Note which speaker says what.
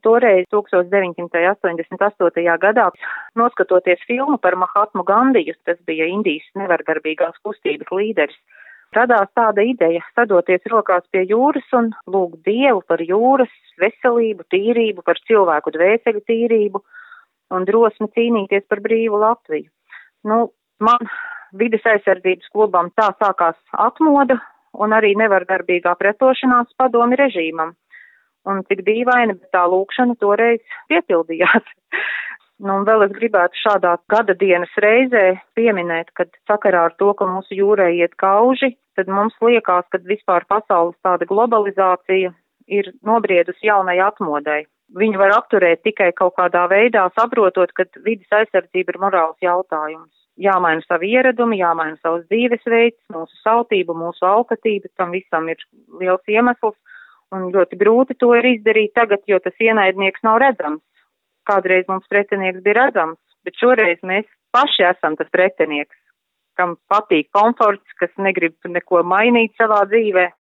Speaker 1: toreiz 1988. gadā, noskatoties filmu par Mahatmu Gandiju, tas bija Indijas nevardarbīgās kustības līderis, radās tāda ideja sadoties rokās pie jūras un lūgt Dievu par jūras veselību, tīrību, par cilvēku dvēseli tīrību un drosmi cīnīties par brīvu Latviju. Man vides aizsardzības klubam tā sākās atmoda un arī nevardarbīgā pretošanās padomi režīmam. Un cik dīvaini, bet tā lūkšana toreiz piepildījās. Un vēl es gribētu šādā gada dienas reizē pieminēt, kad sakarā ar to, ka mūsu jūrai iet kauži, tad mums liekas, ka vispār pasaules tāda globalizācija ir nobriedusi jaunai atmodai. Viņu var apturēt tikai kaut kādā veidā, saprotot, ka vides aizsardzība ir morāls jautājums. Jāmaina savi ieradumi, jāmaina savs dzīvesveids, mūsu sautība, mūsu alkatība, tam visam ir liels iemesls. Un ļoti grūti to ir izdarīt tagad, jo tas ienaidnieks nav redzams. Kādreiz mums pretinieks bija redzams, bet šoreiz mēs paši esam tas pretinieks, kam patīk komforts, kas negrib neko mainīt savā dzīvē.